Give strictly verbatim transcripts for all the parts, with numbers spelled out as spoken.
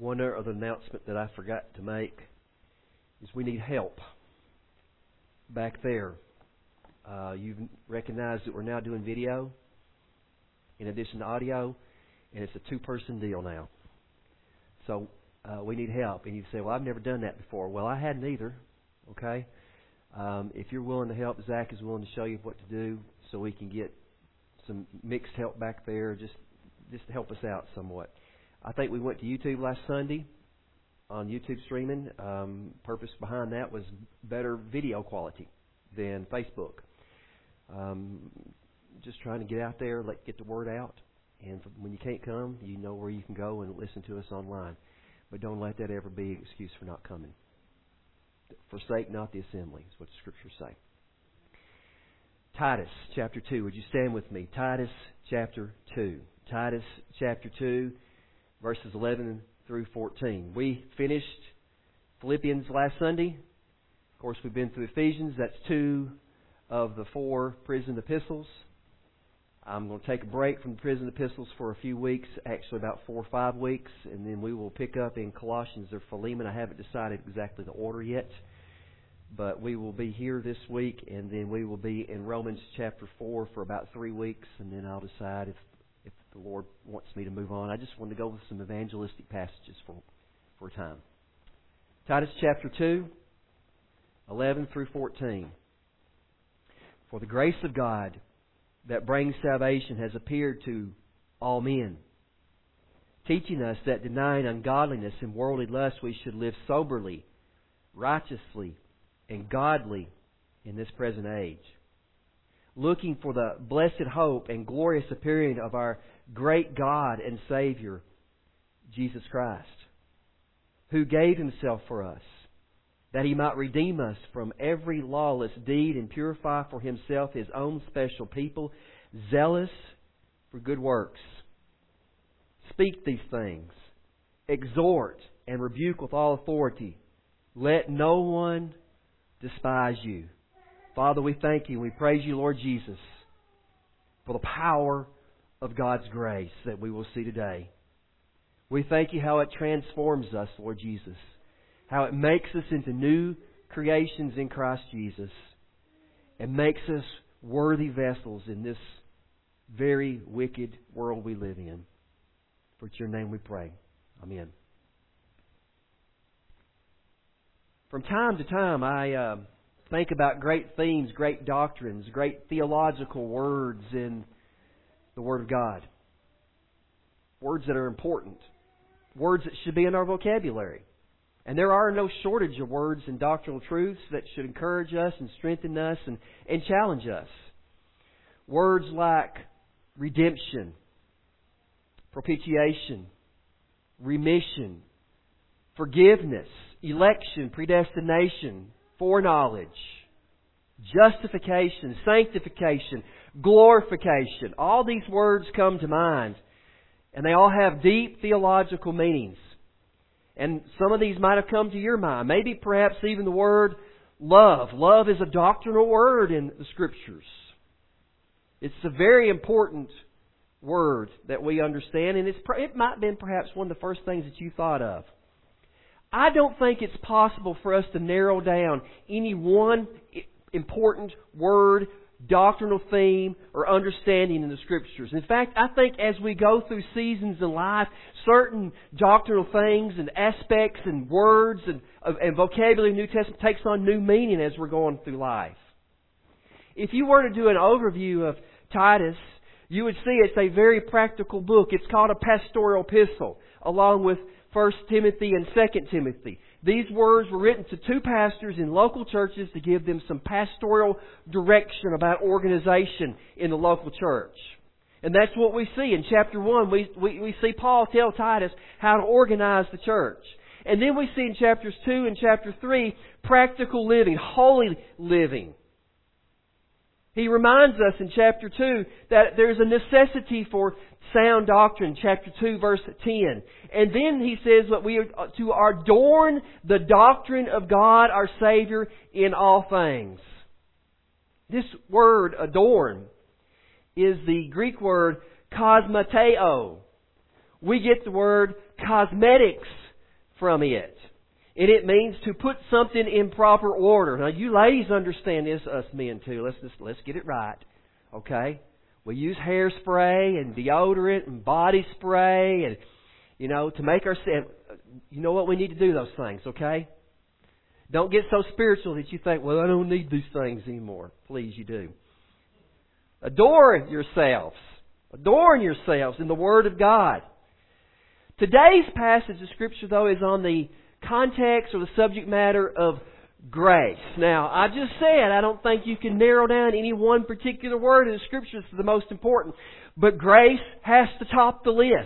One other announcement that I forgot to make is we need help back there. Uh, you've recognized that we're now doing video in addition to audio, and it's a two-person deal now. So uh, we need help. And you say, well, I've never done that before. Well, I hadn't either, okay? Um, if you're willing to help, Zach is willing to show you what to do so we can get some mixed help back there, just, just to help us out somewhat. I think we went to YouTube last Sunday on YouTube streaming. Um, purpose behind that was better video quality than Facebook. Um, just trying to get out there, let get the word out. And when you can't come, you know where you can go and listen to us online. But don't let that ever be an excuse for not coming. Forsake not the assembly, is what the Scriptures say. Titus chapter two. Would you stand with me? Titus chapter two. Titus chapter two, verses eleven through fourteen. We finished Philippians last Sunday. Of course, we've been through Ephesians. That's two of the four prison epistles. I'm going to take a break from the prison epistles for a few weeks, actually about four or five weeks, and then we will pick up in Colossians or Philemon. I haven't decided exactly the order yet, but we will be here this week, and then we will be in Romans chapter four for about three weeks, and then I'll decide if if the Lord wants me to move on. I just wanted to go with some evangelistic passages for, for a time. Titus chapter two, eleven through fourteen. For the grace of God that brings salvation has appeared to all men, teaching us that denying ungodliness and worldly lust we should live soberly, righteously, and godly in this present age, looking for the blessed hope and glorious appearing of our great God and Savior, Jesus Christ, who gave Himself for us, that He might redeem us from every lawless deed and purify for Himself His own special people, zealous for good works. Speak these things, exhort and rebuke with all authority. Let no one despise you. Father, we thank You and we praise You, Lord Jesus, for the power of God's grace that we will see today. We thank You how it transforms us, Lord Jesus, how it makes us into new creations in Christ Jesus and makes us worthy vessels in this very wicked world we live in. For it's Your name we pray. Amen. From time to time, I uh, think about great themes, great doctrines, great theological words in the Word of God. Words that are important. Words that should be in our vocabulary. And there are no shortage of words and doctrinal truths that should encourage us and strengthen us and, and challenge us. Words like redemption, propitiation, remission, forgiveness, election, predestination, foreknowledge, justification, sanctification, glorification. All these words come to mind, and they all have deep theological meanings. And some of these might have come to your mind. Maybe perhaps even the word love. Love is a doctrinal word in the Scriptures. It's a very important word that we understand, and it's, it might have been perhaps one of the first things that you thought of. I don't think it's possible for us to narrow down any one important word, doctrinal theme, or understanding in the Scriptures. In fact, I think as we go through seasons in life, certain doctrinal things and aspects and words and, and vocabulary in the New Testament takes on new meaning as we're going through life. If you were to do an overview of Titus, you would see it's a very practical book. It's called a pastoral epistle, along with First Timothy and Second Timothy. These words were written to two pastors in local churches to give them some pastoral direction about organization in the local church. And that's what we see. In chapter one, we, we, we see Paul tell Titus how to organize the church. And then we see in chapters two and chapter three, practical living, holy living. He reminds us in chapter two that there's a necessity for sound doctrine, chapter two, verse ten. And then he says that we are to adorn the doctrine of God our Savior in all things. This word, adorn, is the Greek word kosmeteo. We get the word cosmetics from it. And it means to put something in proper order. Now, you ladies understand this, us men too. Let's just, let's get it right. Okay? We use hairspray and deodorant and body spray and, you know, to make ourselves... You know what? We need to do those things, okay? Don't get so spiritual that you think, well, I don't need these things anymore. Please, you do. Adorn yourselves. Adorn yourselves in the Word of God. Today's passage of Scripture, though, is on the context or the subject matter of grace. Now, I just said I don't think you can narrow down any one particular word in the Scriptures to the most important. But grace has to top the list.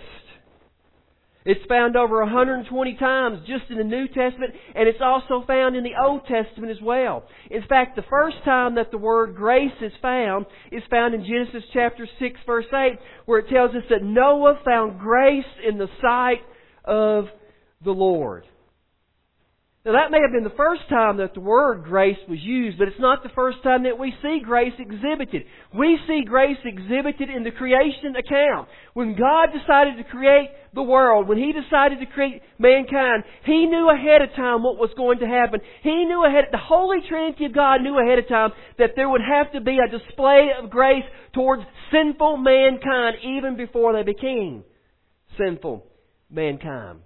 It's found over one hundred twenty times just in the New Testament, and it's also found in the Old Testament as well. In fact, the first time that the word grace is found is found in Genesis chapter six, verse eight, where it tells us that Noah found grace in the sight of the Lord. Now, that may have been the first time that the word grace was used, but it's not the first time that we see grace exhibited. We see grace exhibited in the creation account. When God decided to create the world, when He decided to create mankind, He knew ahead of time what was going to happen. He knew ahead, the Holy Trinity of God knew ahead of time that there would have to be a display of grace towards sinful mankind even before they became sinful mankind.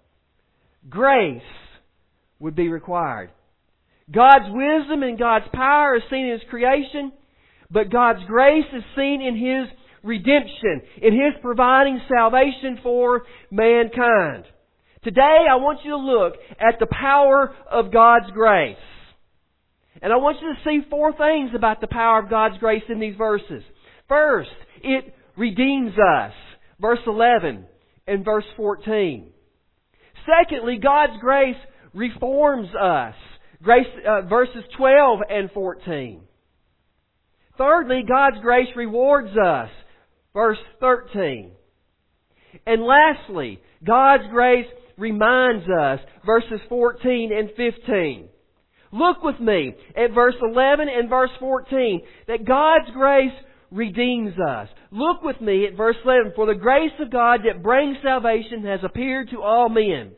Grace would be required. God's wisdom and God's power is seen in His creation, but God's grace is seen in His redemption, in His providing salvation for mankind. Today I want you to look at the power of God's grace. And I want you to see four things about the power of God's grace in these verses. First, it redeems us. Verse eleven and verse fourteen. Secondly, God's grace reforms us. Grace, uh, verses twelve and fourteen. Thirdly, God's grace rewards us. Verse thirteen. And lastly, God's grace reminds us. Verses fourteen and fifteen. Look with me at verse eleven and verse fourteen. That God's grace redeems us. Look with me at verse eleven. For the grace of God that brings salvation has appeared to all men.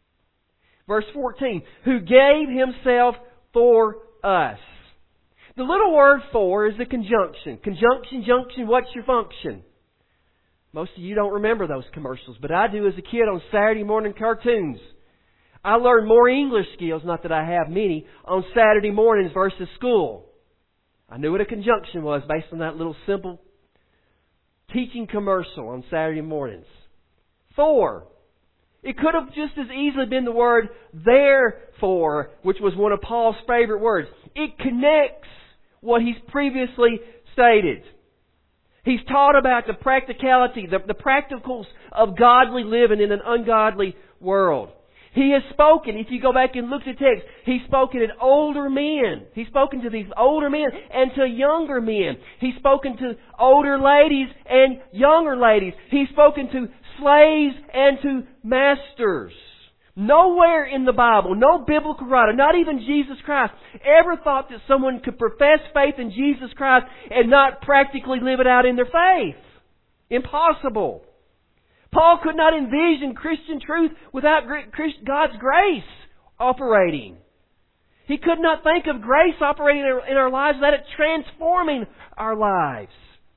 Verse fourteen, who gave Himself for us. The little word for is a conjunction. Conjunction, junction, what's your function? Most of you don't remember those commercials, but I do as a kid on Saturday morning cartoons. I learned more English skills, not that I have many, on Saturday mornings versus school. I knew what a conjunction was based on that little simple teaching commercial on Saturday mornings. For. It could have just as easily been the word therefore, which was one of Paul's favorite words. It connects what he's previously stated. He's taught about the practicality, the, the practicals of godly living in an ungodly world. He has spoken, if you go back and look at the text, He's spoken to older men. He's spoken to these older men and to younger men. He's spoken to older ladies and younger ladies. He's spoken to slaves and to masters. Nowhere in the Bible, no biblical writer, not even Jesus Christ, ever thought that someone could profess faith in Jesus Christ and not practically live it out in their faith. Impossible. Paul could not envision Christian truth without God's grace operating. He could not think of grace operating in our lives without it transforming our lives.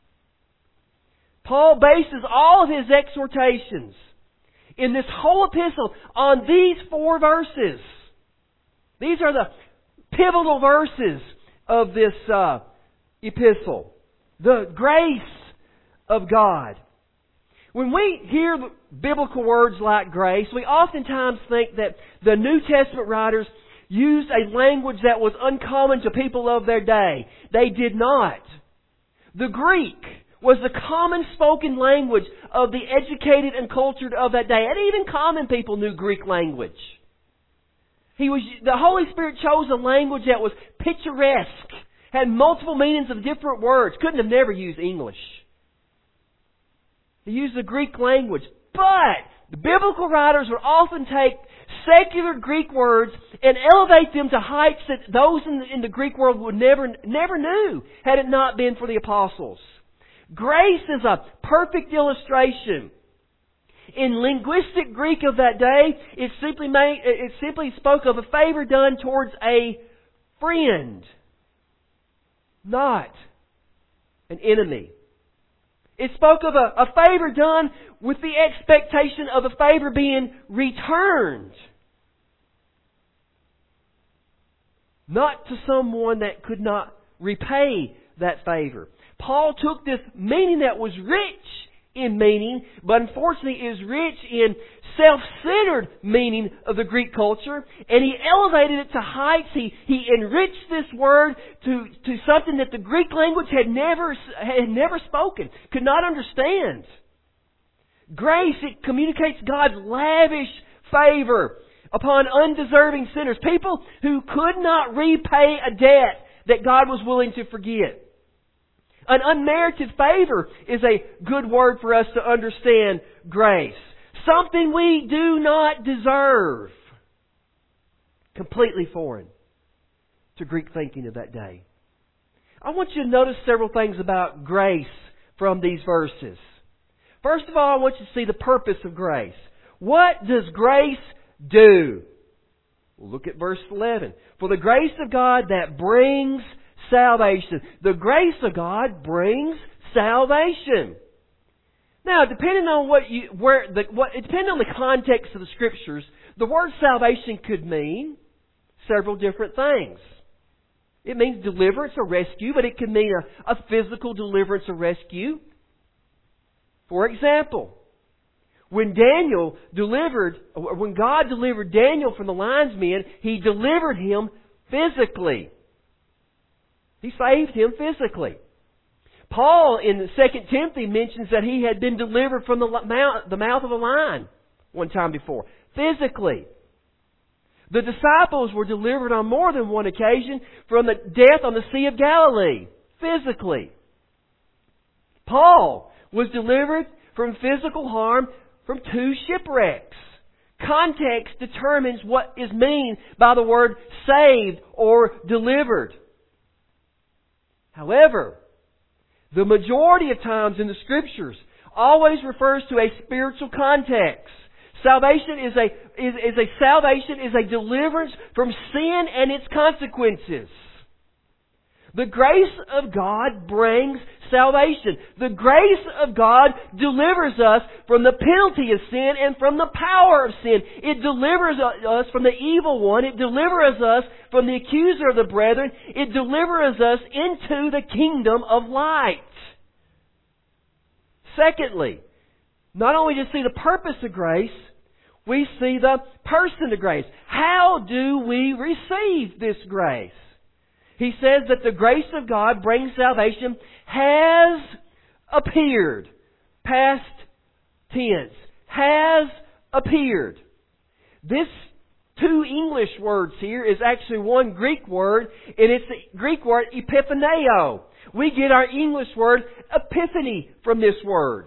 Paul bases all of his exhortations in this whole epistle on these four verses. These are the pivotal verses of this uh, epistle. The grace of God. When we hear biblical words like grace, we oftentimes think that the New Testament writers used a language that was uncommon to people of their day. They did not. The Greek was the common spoken language of the educated and cultured of that day. And even common people knew Greek language. He was, the Holy Spirit chose a language that was picturesque, had multiple meanings of different words. Couldn't have never used English. He used the Greek language. But the biblical writers would often take secular Greek words and elevate them to heights that those in the, in the Greek world would never, never knew had it not been for the apostles. Grace is a perfect illustration. In linguistic Greek of that day, it simply made, it simply spoke of a favor done towards a friend, not an enemy. It spoke of a, a favor done with the expectation of a favor being returned. Not to someone that could not repay that favor. Paul took this meaning that was rich in meaning, but unfortunately is rich in self-centered meaning of the Greek culture, and he elevated it to heights. He, he enriched this word to, to something that the Greek language had never, had never spoken, could not understand. Grace, it communicates God's lavish favor upon undeserving sinners, people who could not repay a debt that God was willing to forget. An unmerited favor is a good word for us to understand grace. Something we do not deserve. Completely foreign to Greek thinking of that day. I want you to notice several things about grace from these verses. First of all, I want you to see the purpose of grace. What does grace do? Well, look at verse eleven. For the grace of God that brings salvation. The grace of God brings salvation. Now, depending on what you, where the, what, depending on the context of the Scriptures, the word salvation could mean several different things. It means deliverance or rescue, but it can mean a, a physical deliverance or rescue. For example, when Daniel delivered, when God delivered Daniel from the lion's den, He delivered him physically. He saved him physically. Paul in Second Timothy mentions that he had been delivered from the mouth, the mouth of a lion one time before, physically. The disciples were delivered on more than one occasion from the death on the Sea of Galilee, physically. Paul was delivered from physical harm from two shipwrecks. Context determines what is meant by the word saved or delivered. However, the majority of times in the Scriptures always refers to a spiritual context. Salvation is a, is, is a salvation is a deliverance from sin and its consequences. The grace of God brings salvation. The grace of God delivers us from the penalty of sin and from the power of sin. It delivers us from the evil one. It delivers us from the accuser of the brethren. It delivers us into the kingdom of light. Secondly, not only do we see the purpose of grace, we see the person of grace. How do we receive this grace? He says that the grace of God brings salvation has appeared. Past tense. Has appeared. This two English words here is actually one Greek word, and it's the Greek word epiphaneo. We get our English word epiphany from this word.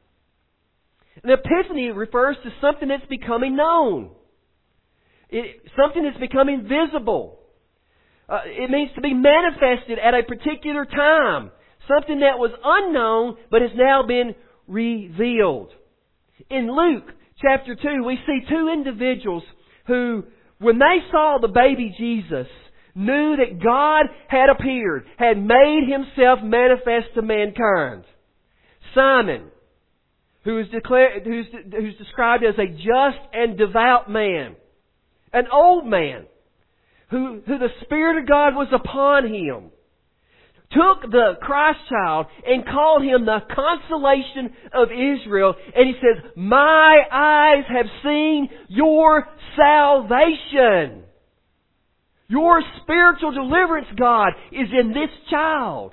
An epiphany refers to something that's becoming known. It, something that's becoming visible. Uh, it means to be manifested at a particular time. Something that was unknown but has now been revealed. In Luke chapter two, we see two individuals who, when they saw the baby Jesus, knew that God had appeared, had made Himself manifest to mankind. Simon, who is declared, who's, who's described as a just and devout man. An old man. Who, who the Spirit of God was upon him, took the Christ child and called him the consolation of Israel. And he says, my eyes have seen your salvation. Your spiritual deliverance, God, is in this child.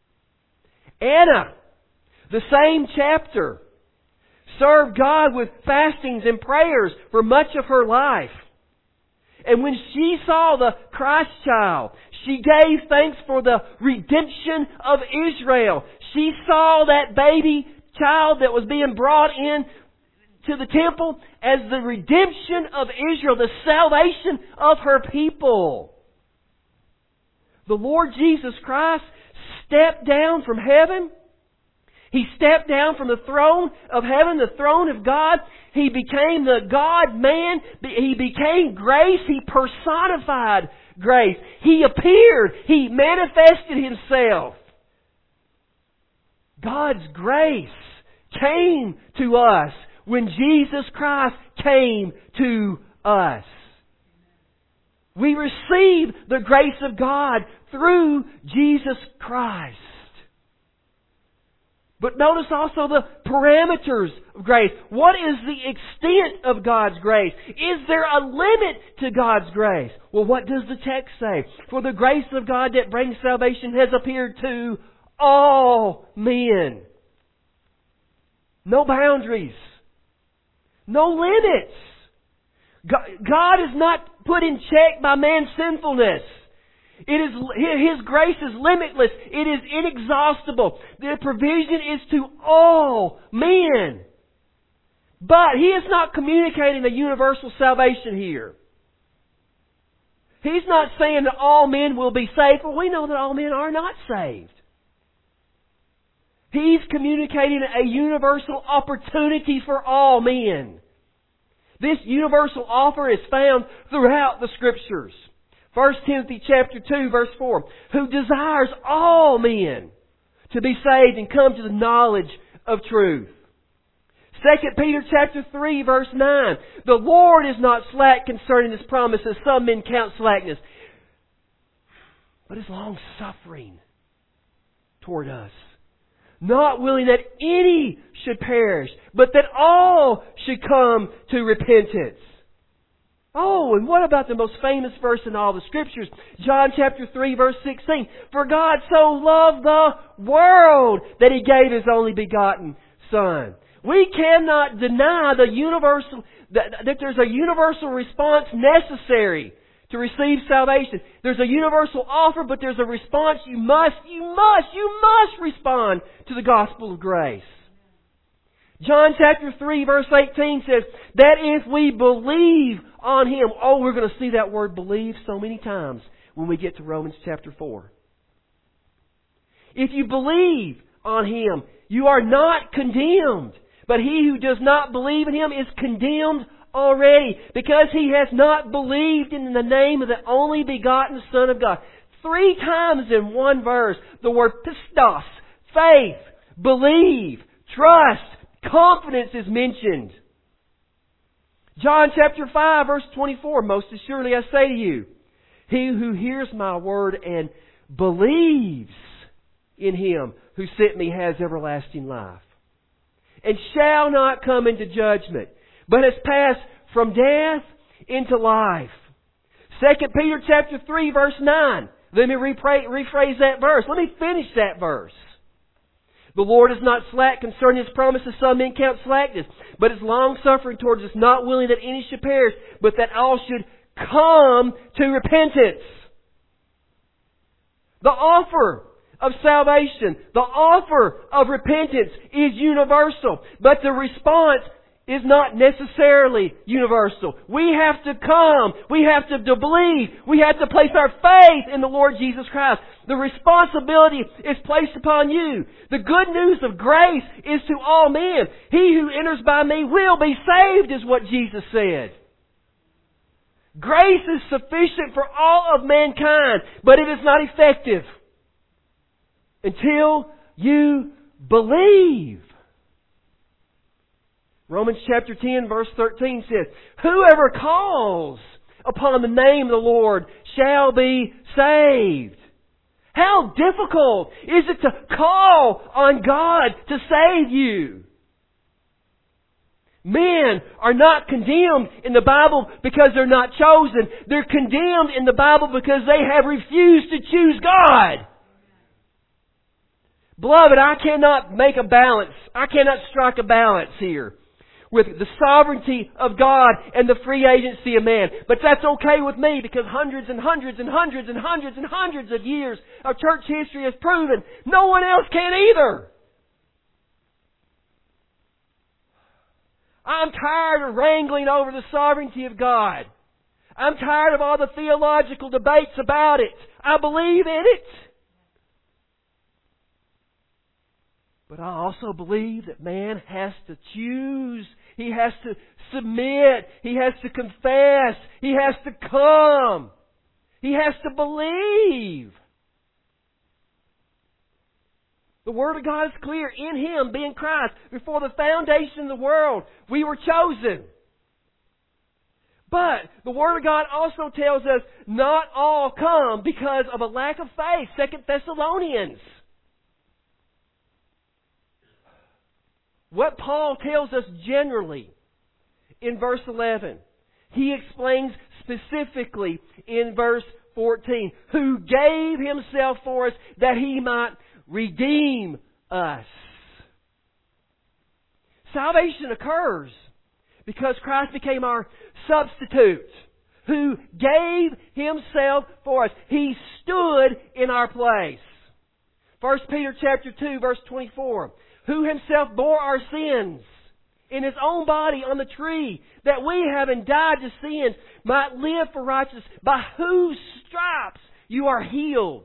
Anna, the same chapter, served God with fastings and prayers for much of her life. And when she saw the Christ child, she gave thanks for the redemption of Israel. She saw that baby child that was being brought in to the temple as the redemption of Israel, the salvation of her people. The Lord Jesus Christ stepped down from heaven. He stepped down from the throne of heaven, the throne of God. He became the God-man. He became grace. He personified grace. He appeared. He manifested Himself. God's grace came to us when Jesus Christ came to us. We receive the grace of God through Jesus Christ. But notice also the parameters of grace. What is the extent of God's grace? Is there a limit to God's grace? Well, what does the text say? For the grace of God that brings salvation has appeared to all men. No boundaries. No limits. God is not put in check by man's sinfulness. It is, His grace is limitless. It is inexhaustible. The provision is to all men. But He is not communicating a universal salvation here. He's not saying that all men will be saved, for we know that all men are not saved. He's communicating a universal opportunity for all men. This universal offer is found throughout the Scriptures. First Timothy chapter two, verse four, who desires all men to be saved and come to the knowledge of truth. Second Peter chapter three, verse nine, the Lord is not slack concerning His promise, as some men count slackness, but is long-suffering toward us, not willing that any should perish, but that all should come to repentance. Oh, and what about the most famous verse in all the Scriptures? John chapter three, verse sixteen. For God so loved the world that He gave His only begotten Son. We cannot deny the universal, that, that there's a universal response necessary to receive salvation. There's a universal offer, but there's a response. You must, you must, you must respond to the gospel of grace. John chapter three, verse eighteen says that if we believe on Him, oh, we're going to see that word believe so many times when we get to Romans chapter four. If you believe on Him, you are not condemned. But he who does not believe in Him is condemned already, because he has not believed in the name of the only begotten Son of God. Three times in one verse, the word pistos, faith, believe, trust, confidence is mentioned. John chapter five, verse twenty-four, most assuredly I say to you, he who hears my word and believes in Him who sent me has everlasting life, and shall not come into judgment, but has passed from death into life. Second Peter chapter three, verse nine. Let me rephrase, rephrase that verse. Let me finish that verse. The Lord is not slack concerning His promises, some men count slackness, but is long-suffering towards us, not willing that any should perish, but that all should come to repentance. The offer of salvation, the offer of repentance is universal, but the response is not necessarily universal. We have to come. We have to believe. We have to place our faith in the Lord Jesus Christ. The responsibility is placed upon you. The good news of grace is to all men. He who enters by me will be saved, is what Jesus said. Grace is sufficient for all of mankind, but it is not effective until you believe. Romans chapter ten, verse thirteen says, whoever calls upon the name of the Lord shall be saved. How difficult is it to call on God to save you? Men are not condemned in the Bible because they're not chosen. They're condemned in the Bible because they have refused to choose God. Beloved, I cannot make a balance. I cannot strike a balance here with the sovereignty of God and the free agency of man. But that's okay with me, because hundreds and hundreds and hundreds and hundreds and hundreds of years of church history has proven no one else can either. I'm tired of wrangling over the sovereignty of God. I'm tired of all the theological debates about it. I believe in it. But I also believe that man has to choose. He has to submit. He has to confess. He has to come. He has to believe. The Word of God is clear. In Him, being Christ, before the foundation of the world, we were chosen. But the Word of God also tells us not all come because of a lack of faith. Second Thessalonians. What Paul tells us generally in verse eleven, he explains specifically in verse fourteen, who gave Himself for us that He might redeem us. Salvation occurs because Christ became our substitute, who gave Himself for us. He stood in our place. First Peter chapter two, verse twenty-four. Who Himself bore our sins in His own body on the tree, that we, having died to sin, might live for righteousness, by whose stripes you are healed.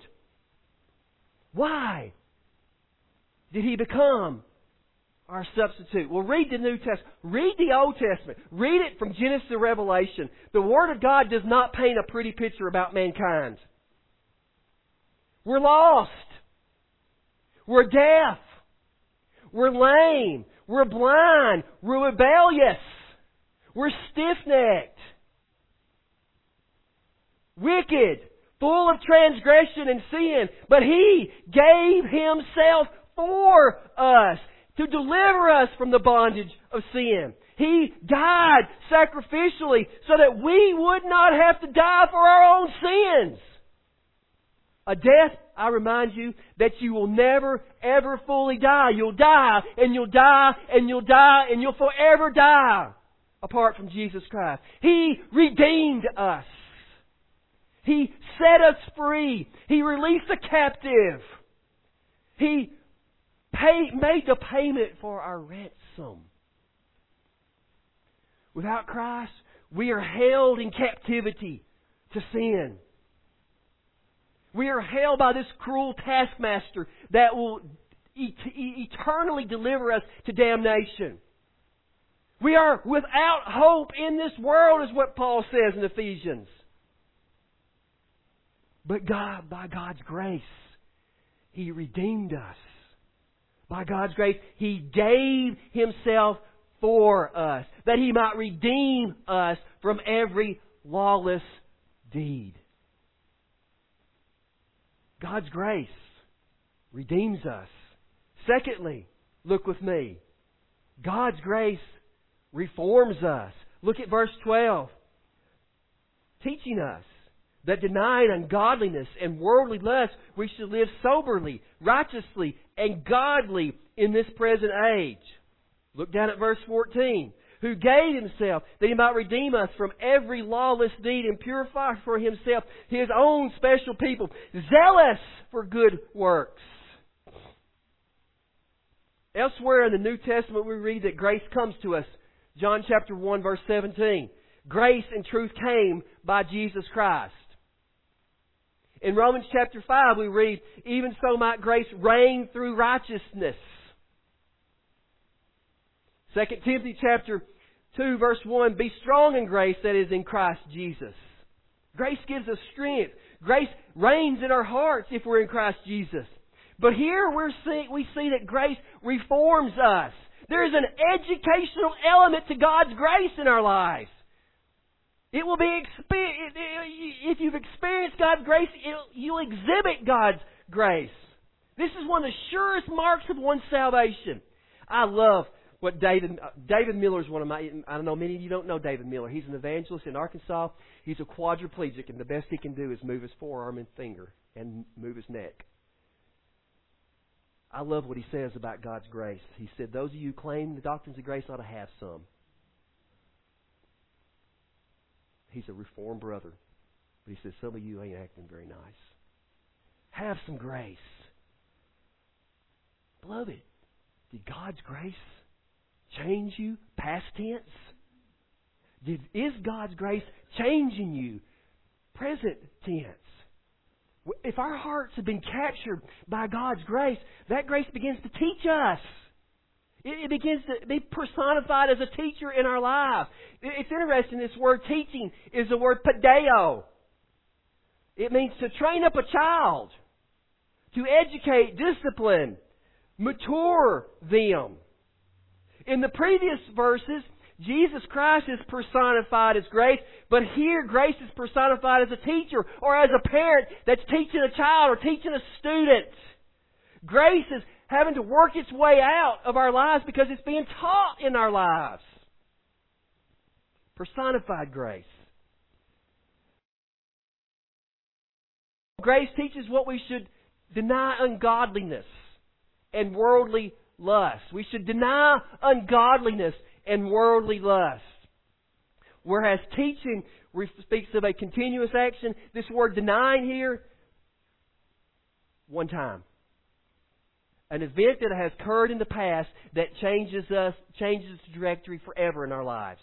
Why did He become our substitute? Well, read the New Testament. Read the Old Testament. Read it from Genesis to Revelation. The Word of God does not paint a pretty picture about mankind. We're lost. We're deaf. We're lame. We're blind. We're rebellious. We're stiff-necked. Wicked. Full of transgression and sin. But He gave Himself for us to deliver us from the bondage of sin. He died sacrificially so that we would not have to die for our own sins. A death, I remind you, that you will never, ever fully die. You'll die, and you'll die, and you'll die, and you'll forever die apart from Jesus Christ. He redeemed us. He set us free. He released the captive. He pay, made the payment for our ransom. Without Christ, we are held in captivity to sin. We are held by this cruel taskmaster that will et- eternally deliver us to damnation. We are without hope in this world, is what Paul says in Ephesians. But God, by God's grace, He redeemed us. By God's grace, He gave Himself for us, that He might redeem us from every lawless deed. God's grace redeems us. Secondly, look with me. God's grace reforms us. Look at verse twelve. Teaching us that denying ungodliness and worldly lust, we should live soberly, righteously, and godly in this present age. Look down at verse fourteen. Who gave Himself that He might redeem us from every lawless deed and purify for Himself His own special people, zealous for good works. Elsewhere in the New Testament we read that grace comes to us. John chapter one verse seventeen. Grace and truth came by Jesus Christ. In Romans chapter five we read, even so might grace reign through righteousness. Second Timothy chapter two verse one, be strong in grace that is in Christ Jesus. Grace gives us strength. Grace reigns in our hearts if we're in Christ Jesus. But here we're see, we see that grace reforms us. There is an educational element to God's grace in our lives. It will be, if you've experienced God's grace, you'll exhibit God's grace. This is one of the surest marks of one's salvation. I love what David, David Miller is one of my, I don't know, many of you don't know David Miller. He's an evangelist in Arkansas. He's a quadriplegic, and the best he can do is move his forearm and finger and move his neck. I love what he says about God's grace. He said, those of you who claim the doctrines of grace ought to have some. He's a reformed brother. But he says, some of you ain't acting very nice. Have some grace. Beloved, did God's grace change you? Past tense? Did, is God's grace changing you? Present tense. If our hearts have been captured by God's grace, that grace begins to teach us. It begins to be personified as a teacher in our lives. It's interesting, this word teaching is the word padeo. It means to train up a child, to educate, discipline, mature them. In the previous verses, Jesus Christ is personified as grace, but here grace is personified as a teacher or as a parent that's teaching a child or teaching a student. Grace is having to work its way out of our lives because it's being taught in our lives. Personified grace. Grace teaches what we should deny ungodliness and worldly lust. We should deny ungodliness and worldly lust. Whereas teaching speaks of a continuous action, this word denying here, one time. An event that has occurred in the past that changes us, changes the trajectory forever in our lives.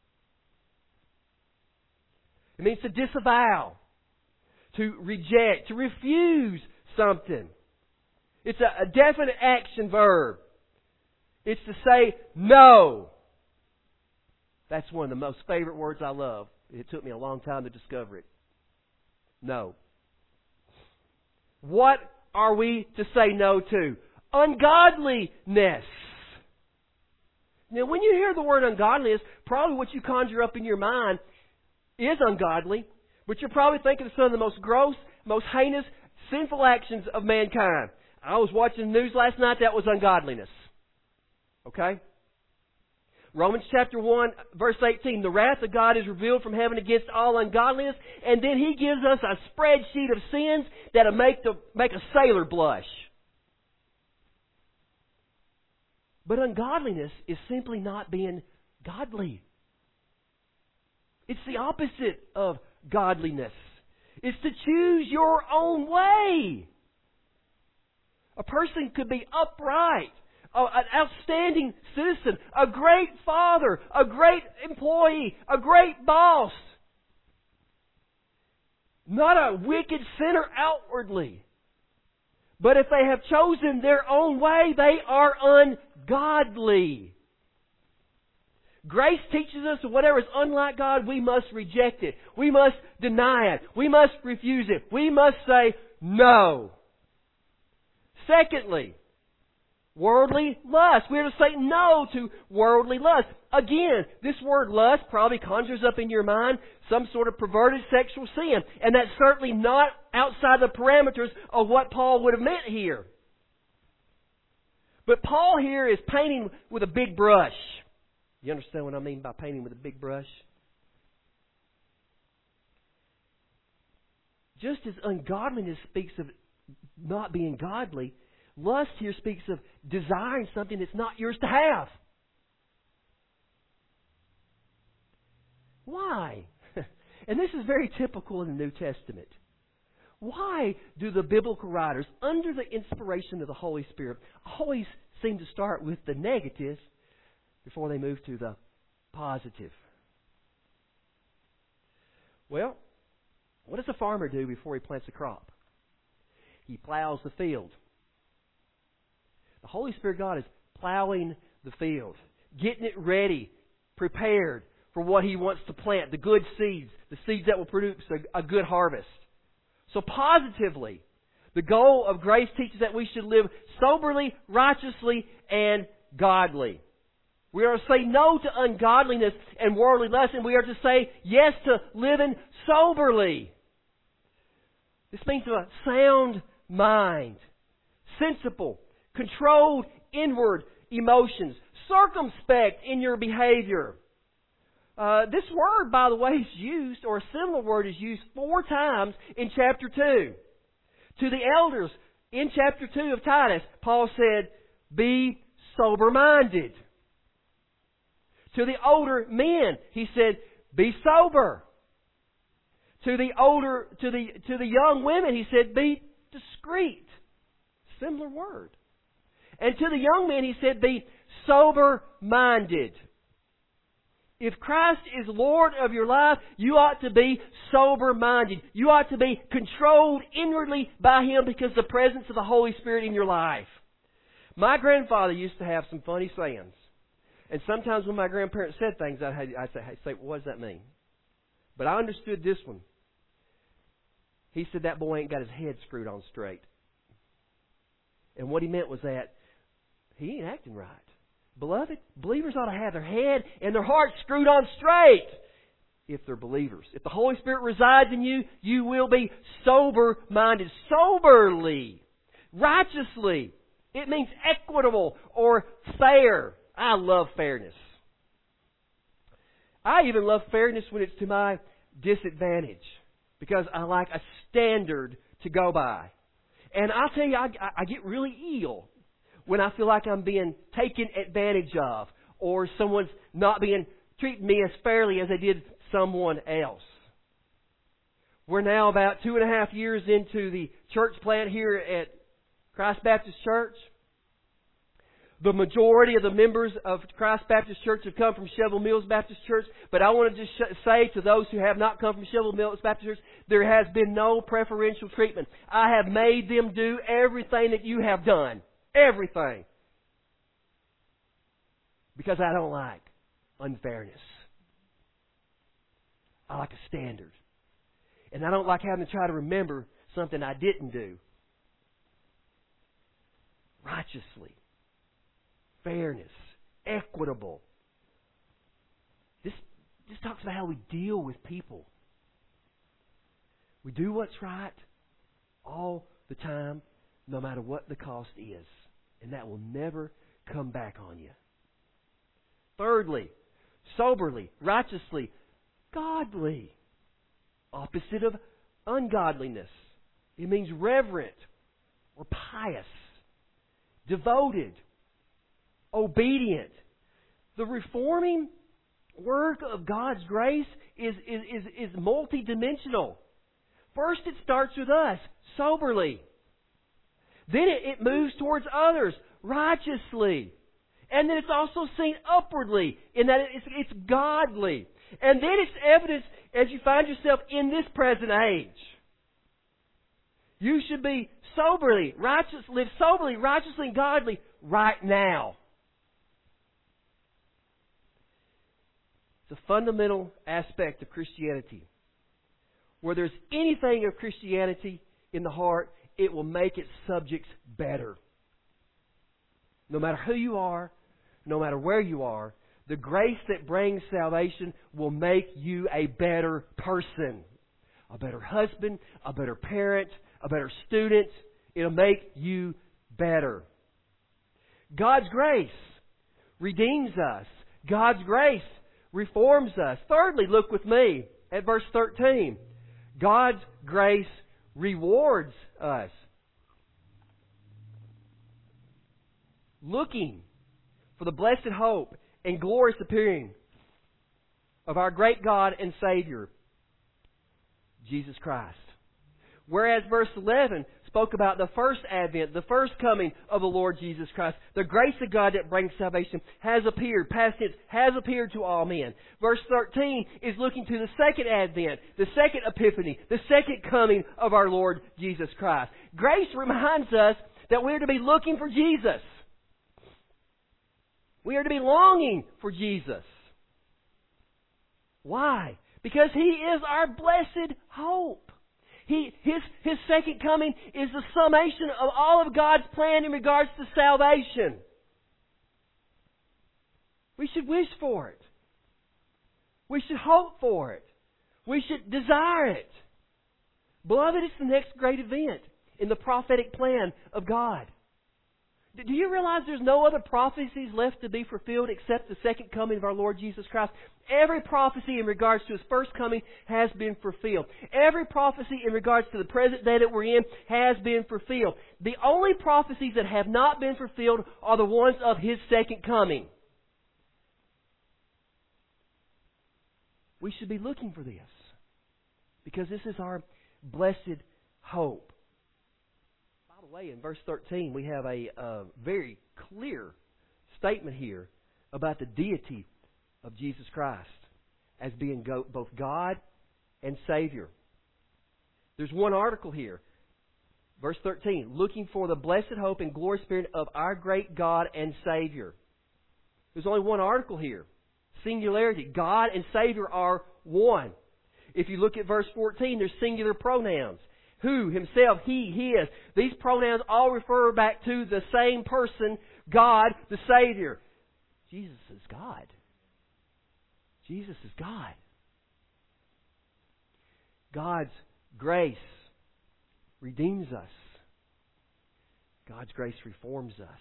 It means to disavow, to reject, to refuse something. It's a, a definite action verb. It's to say no. That's one of the most favorite words I love. It took me a long time to discover it. No. What are we to say no to? Ungodliness. Now, when you hear the word ungodliness, probably what you conjure up in your mind is ungodly, but you're probably thinking of some of the most gross, most heinous, sinful actions of mankind. I was watching the news last night. That was ungodliness. Okay? Romans chapter one, verse eighteen. The wrath of God is revealed from heaven against all ungodliness. And then He gives us a spreadsheet of sins that'll make, the, make a sailor blush. But ungodliness is simply not being godly. It's the opposite of godliness. It's to choose your own way. A person could be upright, an outstanding citizen, a great father, a great employee, a great boss. Not a wicked sinner outwardly. But if they have chosen their own way, they are ungodly. Grace teaches us that whatever is unlike God, we must reject it. We must deny it. We must refuse it. We must say no. Secondly, worldly lust. We are to say no to worldly lust. Again, this word lust probably conjures up in your mind some sort of perverted sexual sin. And that's certainly not outside the parameters of what Paul would have meant here. But Paul here is painting with a big brush. You understand what I mean by painting with a big brush? Just as ungodliness speaks of not being godly, lust here speaks of desiring something that's not yours to have. Why? And this is very typical in the New Testament. Why do the biblical writers, under the inspiration of the Holy Spirit, always seem to start with the negatives before they move to the positive? Well, what does a farmer do before he plants a crop? He plows the field. The Holy Spirit God is plowing the field, getting it ready, prepared for what He wants to plant, the good seeds, the seeds that will produce a, a good harvest. So positively, the goal of grace teaches that we should live soberly, righteously, and godly. We are to say no to ungodliness and worldly lust, and we are to say yes to living soberly. This means a sound mind, sensible, controlled inward emotions, circumspect in your behavior. Uh, this word, by the way, is used, or a similar word is used four times in chapter two. To the elders in chapter two of Titus, Paul said, be sober-minded. To the older men, he said, be sober. To the older, to the to the young women, he said, be discreet. Similar word. And to the young men, he said, be sober-minded. If Christ is Lord of your life, you ought to be sober-minded. You ought to be controlled inwardly by Him because of the presence of the Holy Spirit in your life. My grandfather used to have some funny sayings. And sometimes when my grandparents said things, I'd, I'd say, hey, say, what does that mean? But I understood this one. He said that boy ain't got his head screwed on straight. And what he meant was that he ain't acting right. Beloved, believers ought to have their head and their heart screwed on straight if they're believers. If the Holy Spirit resides in you, you will be sober-minded. Soberly. Righteously. It means equitable or fair. I love fairness. I even love fairness when it's to my disadvantage because I like a standard to go by. And I'll tell you, I, I get really ill when I feel like I'm being taken advantage of or someone's not being treating me as fairly as they did someone else. We're now about two and a half years into the church plant here at Christ Baptist Church. The majority of the members of Christ Baptist Church have come from Shovel Mills Baptist Church. But I want to just say to those who have not come from Shovel Mills Baptist Church, there has been no preferential treatment. I have made them do everything that you have done. Everything. Because I don't like unfairness. I like a standard. And I don't like having to try to remember something I didn't do. Righteously. Fairness. Equitable. This, this talks about how we deal with people. We do what's right all the time, no matter what the cost is. And that will never come back on you. Thirdly, soberly, righteously, godly. Opposite of ungodliness. It means reverent or pious, devoted, obedient. The reforming work of God's grace is, is, is, is multidimensional. First, it starts with us, soberly. Then it, it moves towards others, righteously. And then it's also seen upwardly, in that it's, it's godly. And then it's evidence as you find yourself in this present age. You should be soberly, righteous, live soberly, righteously, and godly right now. It's a fundamental aspect of Christianity. Where there's anything of Christianity in the heart, it will make its subjects better. No matter who you are, no matter where you are, the grace that brings salvation will make you a better person. A better husband, a better parent, a better student. It'll make you better. God's grace redeems us. God's grace reforms us. Thirdly, look with me at verse thirteen. God's grace rewards us. Looking for the blessed hope and glorious appearing of our great God and Savior, Jesus Christ. Whereas verse eleven spoke about the first advent, the first coming of the Lord Jesus Christ. The grace of God that brings salvation has appeared, past tense, has appeared to all men. Verse thirteen is looking to the second advent, the second epiphany, the second coming of our Lord Jesus Christ. Grace reminds us that we are to be looking for Jesus. We are to be longing for Jesus. Why? Because He is our blessed hope. He, his, his second coming is the summation of all of God's plan in regards to salvation. We should wish for it. We should hope for it. We should desire it. Beloved, it's the next great event in the prophetic plan of God. Do you realize there's no other prophecies left to be fulfilled except the second coming of our Lord Jesus Christ? Every prophecy in regards to His first coming has been fulfilled. Every prophecy in regards to the present day that we're in has been fulfilled. The only prophecies that have not been fulfilled are the ones of His second coming. We should be looking for this because this is our blessed hope. By the way, in verse thirteen, we have a uh, very clear statement here about the deity of Jesus Christ as being go- both God and Savior. There's one article here. Verse thirteen, looking for the blessed hope and glory spirit of our great God and Savior. There's only one article here. Singularity. God and Savior are one. If you look at verse fourteen, there's singular pronouns. Who, himself, he, his. These pronouns all refer back to the same person, God, the Savior. Jesus is God. Jesus is God. God's grace redeems us. God's grace reforms us.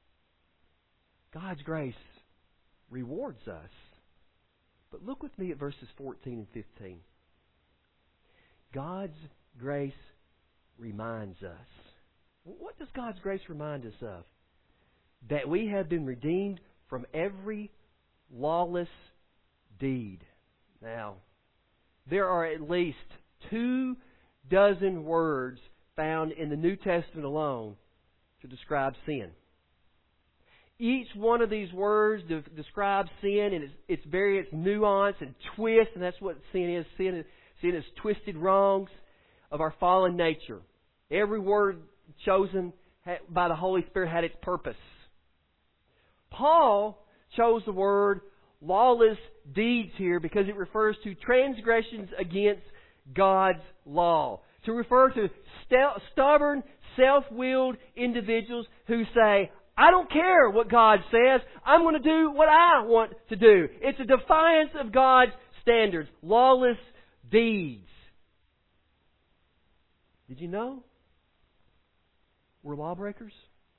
God's grace rewards us. But look with me at verses fourteen and fifteen. God's grace reminds us. What does God's grace remind us of? That we have been redeemed from every lawless deed. Now, there are at least two dozen words found in the New Testament alone to describe sin. Each one of these words de- describes sin and its, its various nuance and twist, and that's what sin is. Sin is, sin is twisted wrongs of our fallen nature. Every word chosen by the Holy Spirit had its purpose. Paul chose the word lawless deeds here because it refers to transgressions against God's law. To refer to st- stubborn, self-willed individuals who say, I don't care what God says. I'm going to do what I want to do. It's a defiance of God's standards. Lawless deeds. Did you know we're lawbreakers?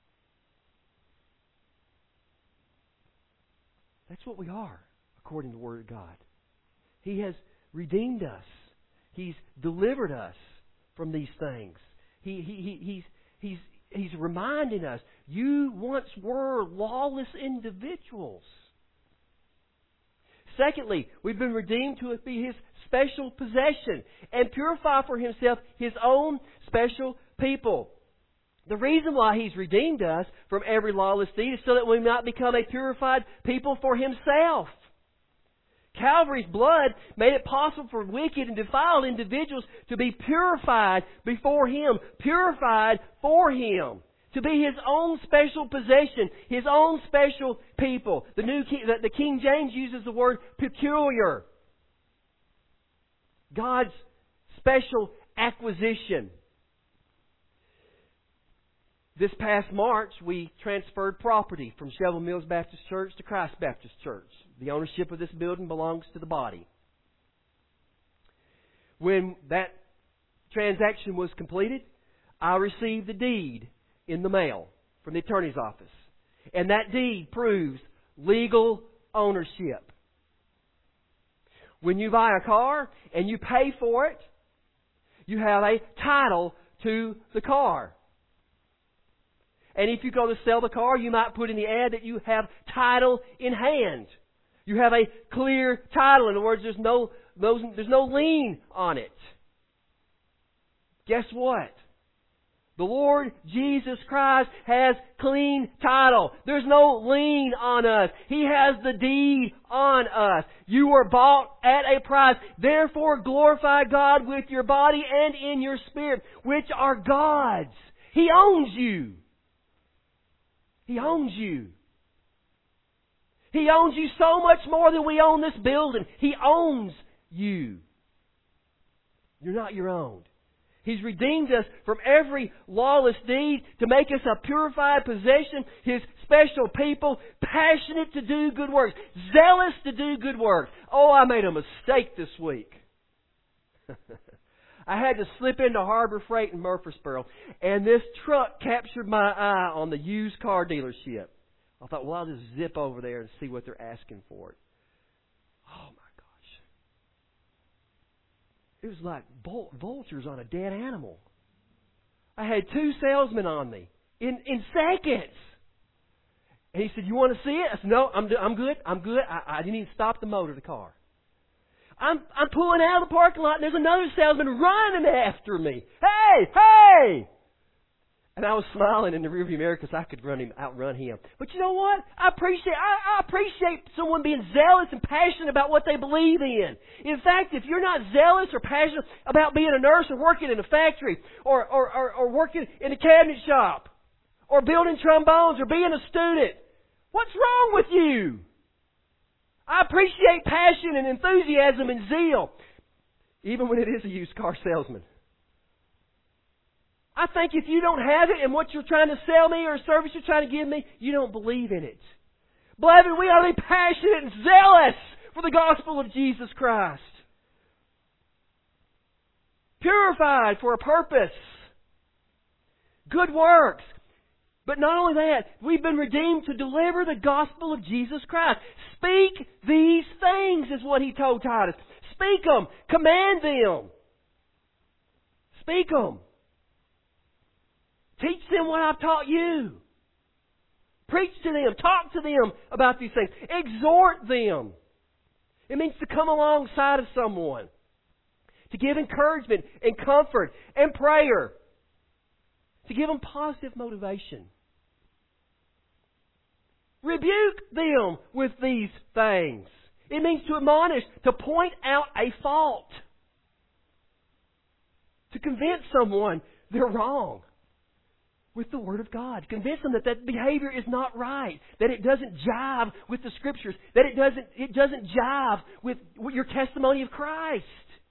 That's what we are, according to the Word of God. He has redeemed us. He's delivered us from these things. He, he, he, he's, he's, he's reminding us, you once were lawless individuals. Secondly, we've been redeemed to be His special possession and purify for Himself His own special people. The reason why He's redeemed us from every lawless deed is so that we might become a purified people for Himself. Calvary's blood made it possible for wicked and defiled individuals to be purified before Him, purified for Him, to be His own special possession, His own special people. The New King, the, the King James uses the word peculiar. God's special acquisition. This past March, we transferred property from Shelville Mills Baptist Church to Christ Baptist Church. The ownership of this building belongs to the body. When that transaction was completed, I received the deed in the mail from the attorney's office. And that deed proves legal ownership. When you buy a car and you pay for it, you have a title to the car. And if you go to sell the car, you might put in the ad that you have title in hand. You have a clear title. In other words, there's no, there's no lien on it. Guess what? The Lord Jesus Christ has clean title. There's no lien on us. He has the deed on us. You were bought at a price. Therefore, glorify God with your body and in your spirit, which are God's. He owns you. He owns you. He owns you so much more than we own this building. He owns you. You're not your own. He's redeemed us from every lawless deed to make us a purified possession, His special people, passionate to do good works, zealous to do good works. Oh, I made a mistake this week. I had to slip into Harbor Freight in Murfreesboro, and this truck captured my eye on the used car dealership. I thought, well, I'll just zip over there and see what they're asking for it. Oh, my gosh. It was like vultures on a dead animal. I had two salesmen on me in, in seconds. And he said, you want to see it? I said, no, I'm, I'm good. I'm good. I, I didn't even stop the motor of the car. I'm, I'm pulling out of the parking lot and there's another salesman running after me. Hey, hey! And I was smiling in the rearview mirror because I could run him, outrun him. But you know what? I appreciate I, I appreciate someone being zealous and passionate about what they believe in. In fact, if you're not zealous or passionate about being a nurse or working in a factory or, or, or, or working in a cabinet shop or building trombones or being a student, what's wrong with you? I appreciate passion and enthusiasm and zeal, even when it is a used car salesman. I think if you don't have it in what you're trying to sell me or a service you're trying to give me, you don't believe in it. Beloved, we ought to be passionate and zealous for the gospel of Jesus Christ. Purified for a purpose. Good works. But not only that, we've been redeemed to deliver the gospel of Jesus Christ. Speak these things is what he told Titus. Speak them. Command them. Speak them. Teach them what I've taught you. Preach to them. Talk to them about these things. Exhort them. It means to come alongside of someone. To give encouragement and comfort and prayer. To give them positive motivation. Rebuke them with these things. It means to admonish, to point out a fault. To convince someone they're wrong with the Word of God. Convince them that that behavior is not right. That it doesn't jive with the Scriptures. That it doesn't, it doesn't jive with your testimony of Christ.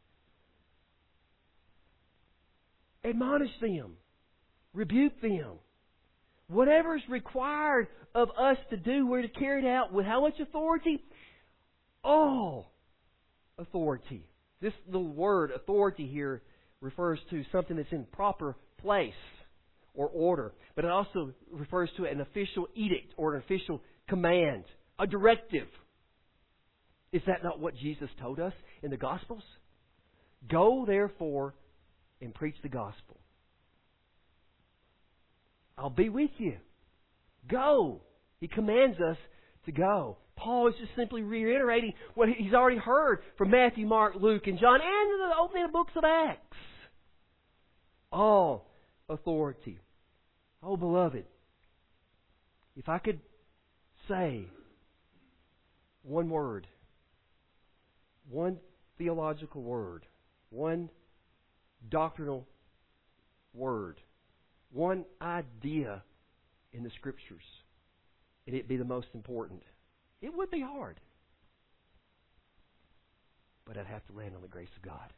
Admonish them. Rebuke them. Whatever is required of us to do, we're to carry it out with how much authority? All authority. This little word, authority, here refers to something that's in proper place or order. But it also refers to an official edict or an official command, a directive. Is that not what Jesus told us in the Gospels? Go, therefore, and preach the gospel. I'll be with you. Go. He commands us to go. Paul is just simply reiterating what he's already heard from Matthew, Mark, Luke, and John, and the opening of the books of Acts. All authority. Oh, beloved, if I could say one word, one theological word, one doctrinal word, one idea in the Scriptures, and it be the most important, it would be hard. But I'd have to land on the grace of God.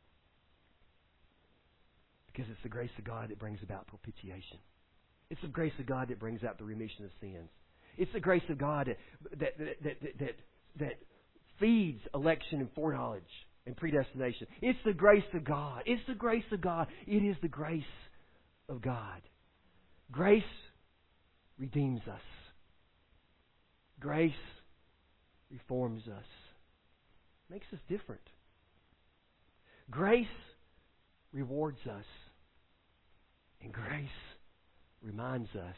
Because it's the grace of God that brings about propitiation. It's the grace of God that brings out the remission of sins. It's the grace of God that that that that, that, that feeds election and foreknowledge and predestination. It's the grace of God. It's the grace of God. It is the grace of God. Grace redeems us. Grace reforms us. Makes us different. Grace rewards us. And grace reminds us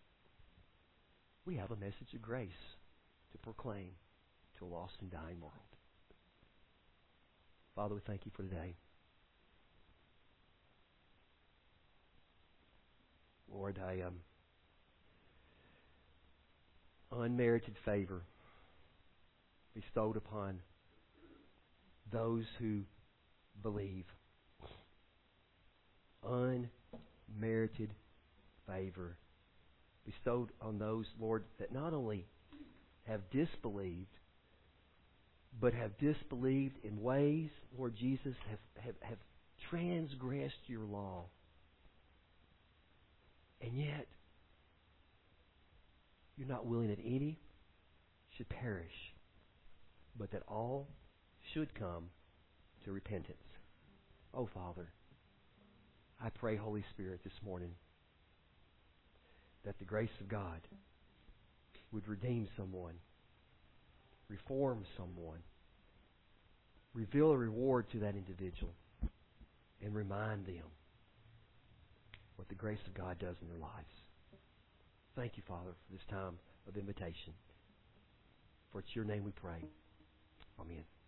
we have a message of grace to proclaim to a lost and dying world. Father, we thank you for today. Lord, I um, unmerited favor bestowed upon those who believe. Unmerited favor bestowed on those, Lord, that not only have disbelieved, but have disbelieved in ways, Lord Jesus, have, have, have transgressed your law. And yet, you're not willing that any should perish, but that all should come to repentance. Oh, Father, I pray, Holy Spirit, this morning that the grace of God would redeem someone, reform someone, reveal a reward to that individual, and remind them what the grace of God does in their lives. Thank you, Father, for this time of invitation. For it's your name we pray. Amen.